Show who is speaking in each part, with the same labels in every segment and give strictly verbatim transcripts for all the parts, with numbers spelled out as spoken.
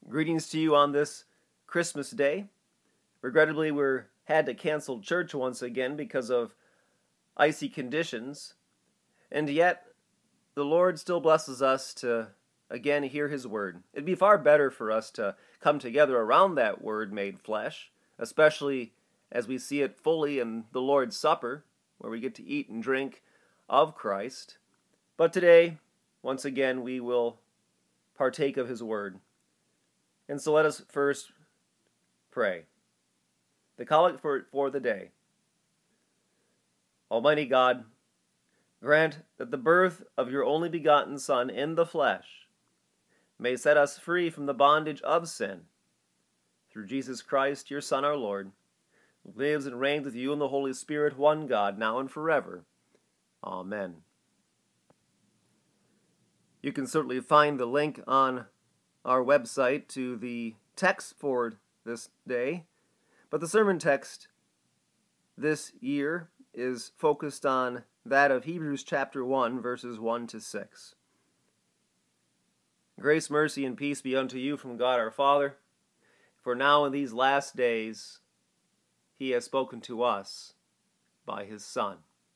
Speaker 1: Greetings to you on this Christmas day. Regrettably, we're had to cancel church once again because of icy conditions, and yet the Lord still blesses us to again hear His word. It'd be far better for us to come together around that word made flesh, especially as we see it fully in the Lord's Supper, where we get to eat and drink of Christ. But today, once again, we will partake of His word. And so let us first pray. The collect for, for the day. Almighty God, grant that the birth of your only begotten Son in the flesh may set us free from the bondage of sin. Through Jesus Christ, your Son, our Lord, who lives and reigns with you in the Holy Spirit, one God, now and forever. Amen. You can certainly find the link on our website to the text for this day, but the sermon text this year is focused on that of Hebrews chapter one, verses one to six. Grace, mercy, and peace be unto you from God our Father, for now in these last days He has spoken to us by His Son.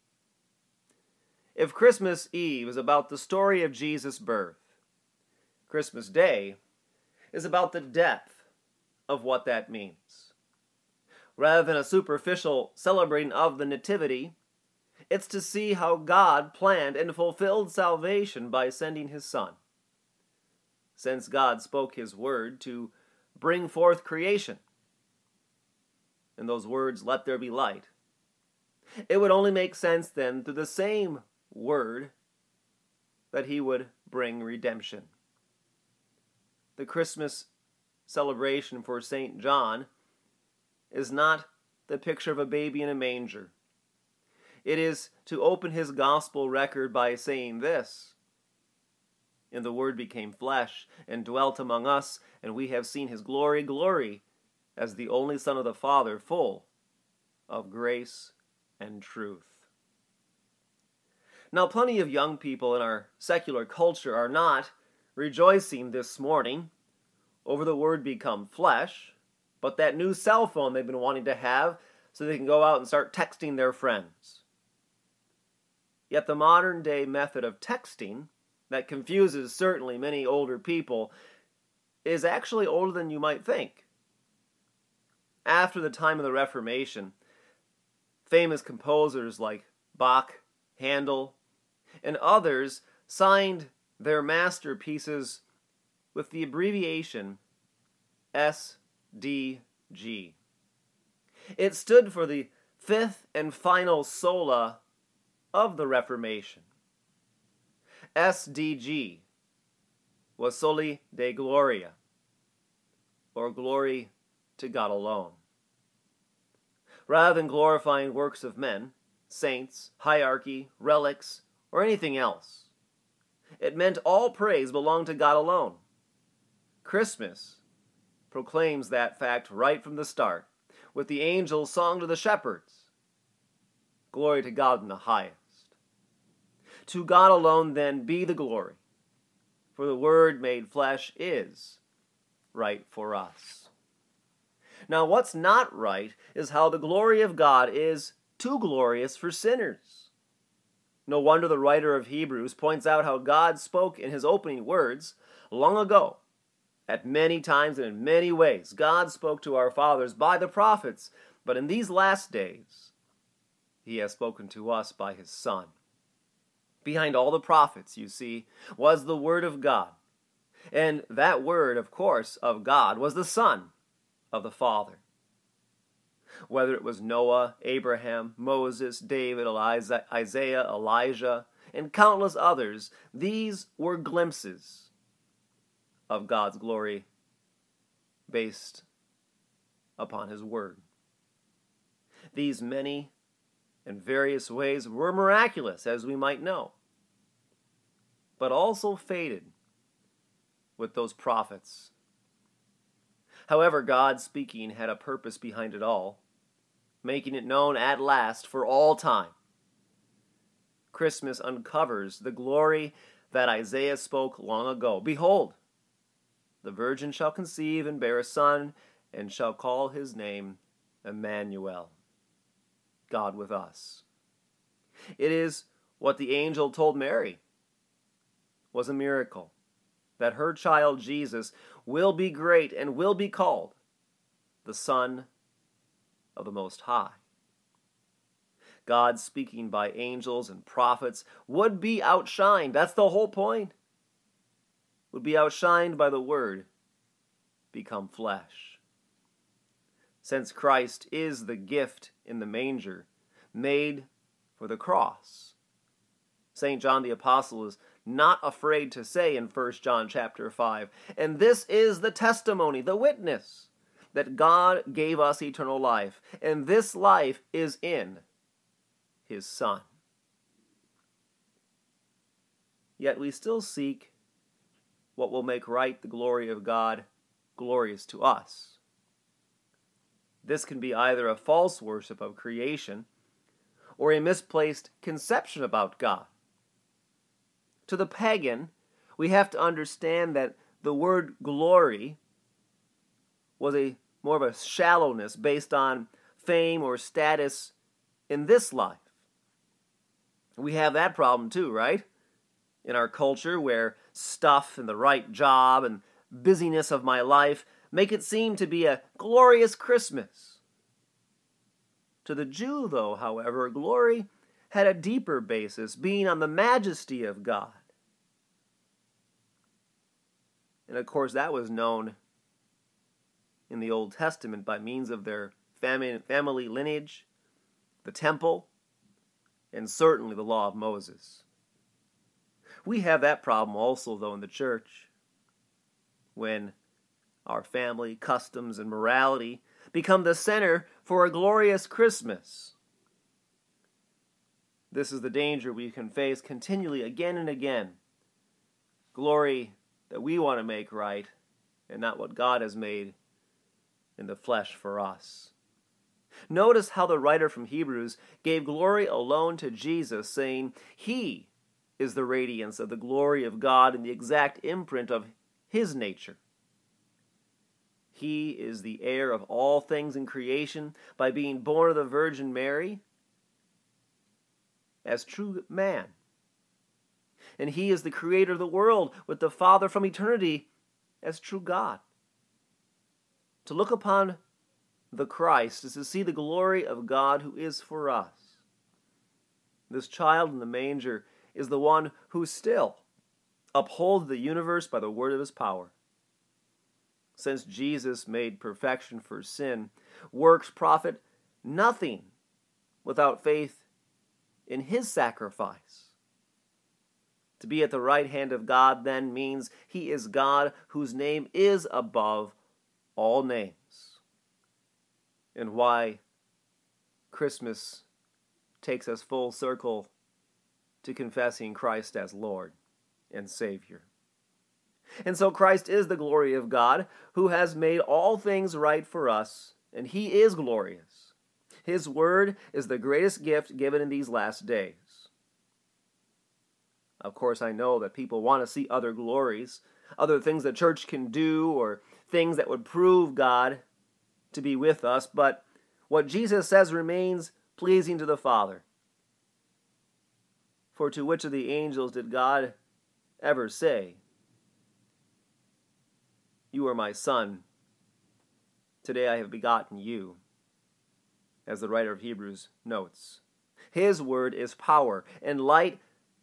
Speaker 1: If Christmas Eve is about the story of Jesus' birth, Christmas Day is about the depth of what that means. Rather than a superficial celebrating of the Nativity, it's to see how God planned and fulfilled salvation by sending His Son. Since God spoke His word to bring forth creation, and those words, "Let there be light," it would only make sense then through the same word that He would bring redemption. The Christmas celebration for Saint John is not the picture of a baby in a manger. It is to open his gospel record by saying this: "And the Word became flesh and dwelt among us, and we have seen His glory, glory as the only Son of the Father, full of grace and truth." Now, plenty of young people in our secular culture are not rejoicing this morning over the Word become flesh, but that new cell phone they've been wanting to have so they can go out and start texting their friends. Yet the modern day method of texting that confuses certainly many older people is actually older than you might think. After the time of the Reformation, famous composers like Bach, Handel, and others signed their masterpieces with the abbreviation S D G. It stood for the fifth and final sola of the Reformation. S D G was Soli Deo Gloria, or glory to God alone. Rather than glorifying works of men, saints, hierarchy, relics, or anything else, it meant all praise belonged to God alone. Christmas proclaims that fact right from the start, with the angel's song to the shepherds: "Glory to God in the highest." To God alone, then, be the glory, for the Word made flesh is right for us. Now, what's not right is how the glory of God is too glorious for sinners. No wonder the writer of Hebrews points out how God spoke in His opening words long ago. At many times and in many ways, God spoke to our fathers by the prophets, but in these last days, He has spoken to us by His Son. Behind all the prophets, you see, was the Word of God. And that Word, of course, of God, was the Son of the Father. Whether it was Noah, Abraham, Moses, David, Isaiah, Elijah, and countless others, these were glimpses of God's glory based upon His Word. These many and various ways were miraculous, as we might know, but also faded with those prophets. However, God speaking had a purpose behind it all, making it known at last for all time. Christmas uncovers the glory that Isaiah spoke long ago. Behold, The virgin shall conceive and bear a son, and shall call his name Emmanuel, God with us. It is what the angel told Mary was a miracle, that her child Jesus will be great and will be called the Son of the Most High. God, speaking by angels and prophets, would be outshined. That's the whole point. Would be outshined by the Word become flesh. Since Christ is the gift in the manger, made for the cross, Saint John the Apostle is not afraid to say in First John chapter five, and this is the testimony, the witness, that God gave us eternal life, and this life is in His Son. Yet we still seek what will make right the glory of God glorious to us. This can be either a false worship of creation or a misplaced conception about God. To the pagan, we have to understand that the word glory was a more of a shallowness based on fame or status in this life. We have that problem too, right? In our culture, where stuff and the right job and busyness of my life make it seem to be a glorious Christmas. To the Jew, though, however, glory had a deeper basis, being on the majesty of God. And of course, that was known in the Old Testament by means of their family lineage, the temple, and certainly the law of Moses. We have that problem also, though, in the church, when our family, customs, and morality become the center for a glorious Christmas. This is the danger we can face continually again and again. Glory that we want to make right, and not what God has made in the flesh for us. Notice how the writer from Hebrews gave glory alone to Jesus, saying, He is the radiance of the glory of God and the exact imprint of His nature. He is the heir of all things in creation by being born of the Virgin Mary as true man. And He is the creator of the world with the Father from eternity as true God. To look upon the Christ is to see the glory of God who is for us. This child in the manger is the one who still upholds the universe by the word of His power. Since Jesus made perfection for sin, works profit nothing without faith in His sacrifice. To be at the right hand of God then means He is God whose name is above all names. And why Christmas takes us full circle to confessing Christ as Lord and Savior. And so Christ is the glory of God, who has made all things right for us, and He is glorious. His word is the greatest gift given in these last days. Of course, I know that people want to see other glories, other things the church can do, or things that would prove God to be with us, but what Jesus says remains pleasing to the Father. For to which of the angels did God ever say, You are my Son, today I have begotten you, as the writer of Hebrews notes. His word is power and light,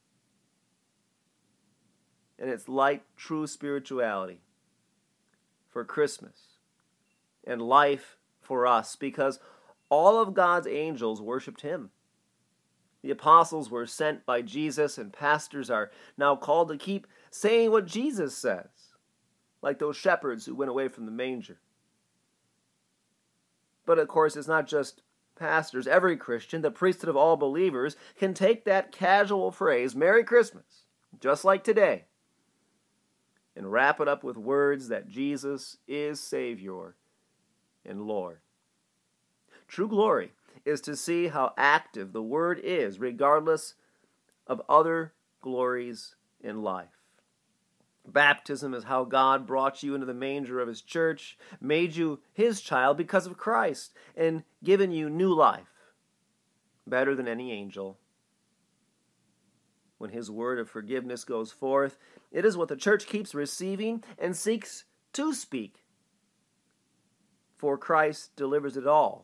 Speaker 1: and it's light, true spirituality for Christmas and life for us, because all of God's angels worshipped Him. The apostles were sent by Jesus, and pastors are now called to keep saying what Jesus says, like those shepherds who went away from the manger. But of course, it's not just pastors. Every Christian, the priesthood of all believers, can take that casual phrase, Merry Christmas, just like today, and wrap it up with words that Jesus is Savior and Lord. True glory is to see how active the Word is, regardless of other glories in life. Baptism is how God brought you into the manger of his church, made you his child because of Christ, and given you new life, better than any angel. When his word of forgiveness goes forth, it is what the church keeps receiving and seeks to speak. For Christ delivers it all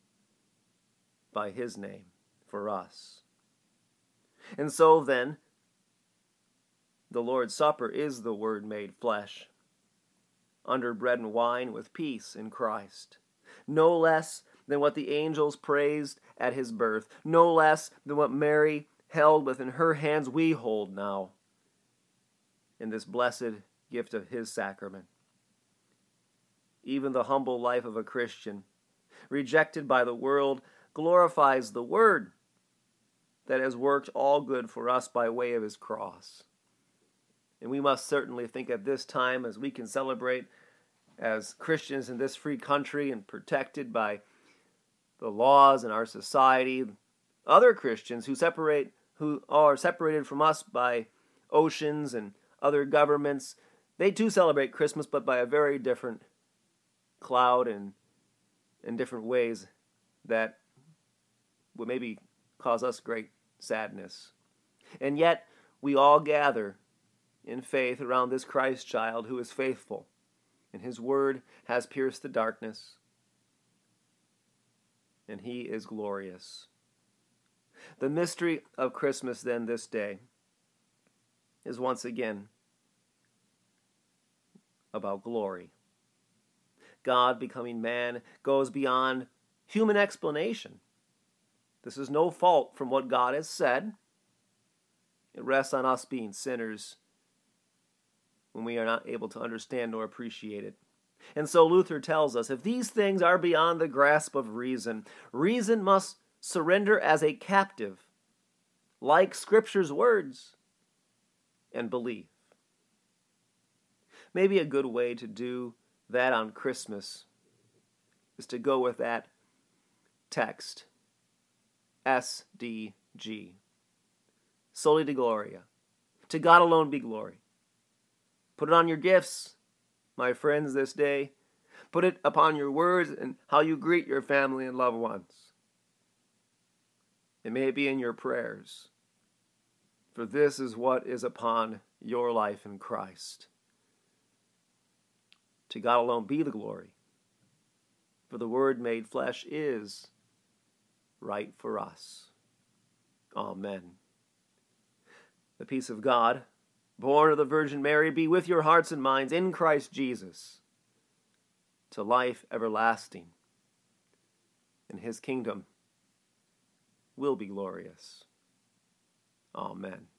Speaker 1: by his name for us. And so then, the Lord's Supper is the Word made flesh, under bread and wine with peace in Christ. No less than what the angels praised at his birth, no less than what Mary held within her hands we hold now in this blessed gift of his sacrament. Even the humble life of a Christian, rejected by the world, glorifies the Word that has worked all good for us by way of his cross. And we must certainly think at this time, as we can celebrate as Christians in this free country and protected by the laws in our society, other Christians who separate, who are separated from us by oceans and other governments, they too celebrate Christmas, but by a very different cloud and in different ways that would maybe cause us great sadness. And yet, we all gather in faith around this Christ child who is faithful, and his word has pierced the darkness, and he is glorious. The mystery of Christmas then this day is once again about glory. God becoming man goes beyond human explanation. This is no fault from what God has said. It rests on us being sinners when we are not able to understand nor appreciate it. And so Luther tells us, if these things are beyond the grasp of reason, reason must surrender as a captive, like Scripture's words, and believe. Maybe a good way to do that on Christmas is to go with that text, S D G. Soli Deo Gloria. To God alone be glory. Put it on your gifts, my friends, this day. Put it upon your words and how you greet your family and loved ones. It may be in your prayers, for this is what is upon your life in Christ. To God alone be the glory, for the Word made flesh is right for us. Amen. The peace of God, born of the Virgin Mary, be with your hearts and minds in Christ Jesus, to life everlasting. And his kingdom will be glorious. Amen.